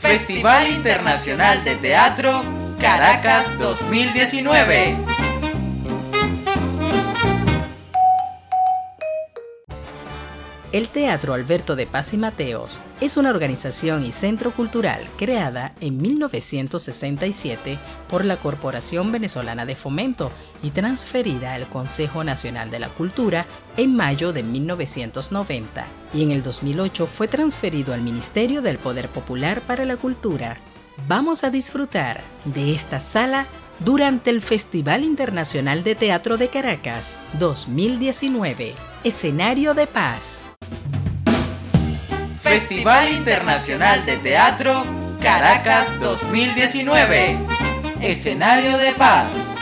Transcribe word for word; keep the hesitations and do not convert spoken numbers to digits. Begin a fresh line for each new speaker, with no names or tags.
Festival Internacional de Teatro Caracas dos mil diecinueve.
El Teatro Alberto de Paz y Mateos es una organización y centro cultural creada en mil novecientos sesenta y siete por la Corporación Venezolana de Fomento y transferida al Consejo Nacional de la Cultura en mayo de mil novecientos noventa, y en el dos mil ocho fue transferido al Ministerio del Poder Popular para la Cultura. Vamos a disfrutar de esta sala durante el Festival Internacional de Teatro de Caracas dos mil diecinueve, Escenario de Paz.
Festival Internacional de Teatro Caracas dos mil diecinueve, Escenario de Paz.